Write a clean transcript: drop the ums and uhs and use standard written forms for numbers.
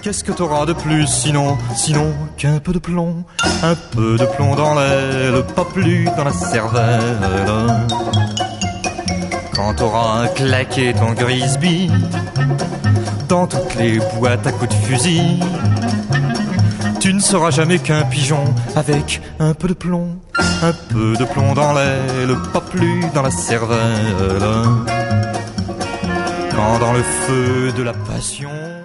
qu'est-ce que t'auras de plus sinon qu'un peu de plomb, un peu de plomb dans l'aile, pas plus dans la cervelle. Quand t'auras claqué ton Grisby dans toutes les boîtes à coups de fusil, tu ne seras jamais qu'un pigeon avec un peu de plomb dans l'aile, pas plus dans la cervelle. Quand dans le feu de la passion